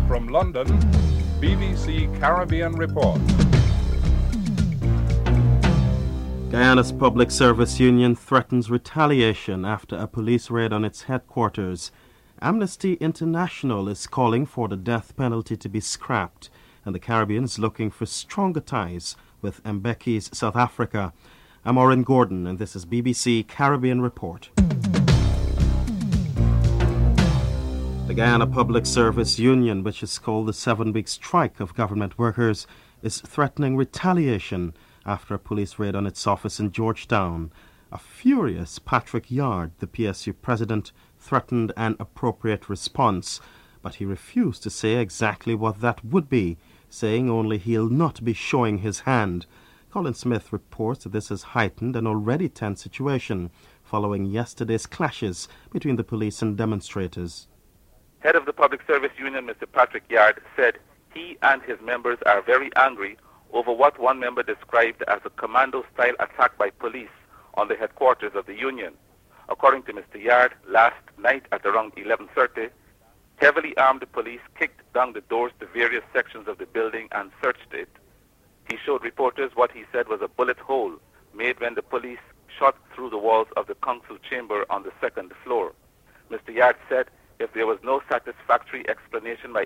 From London, BBC Caribbean Report. Guyana's Public Service Union threatens retaliation after a police raid on its headquarters. Amnesty International is calling for the death penalty to be scrapped, and the Caribbean is looking for stronger ties with Mbeki's South Africa. I'm Oren Gordon, and this is BBC Caribbean Report. The Guyana Public Service Union, which is called the 7-week strike of government workers, is threatening retaliation after a police raid on its office in Georgetown. A furious Patrick Yard, the PSU president, threatened an appropriate response, but he refused to say exactly what that would be, saying only he'll not be showing his hand. Colin Smith reports that this has heightened an already tense situation following yesterday's clashes between the police and demonstrators. Head of the Public Service Union, Mr. Patrick Yard, said he and his members are very angry over what one member described as a commando-style attack by police on the headquarters of the union. According to Mr. Yard, last night at around 11:30, heavily armed police kicked down the doors to various sections of the building and searched it. He showed reporters what he said was a bullet hole made when the police shot through the walls of the council chamber on the second floor. Mr. Yard said if there was no satisfactory explanation by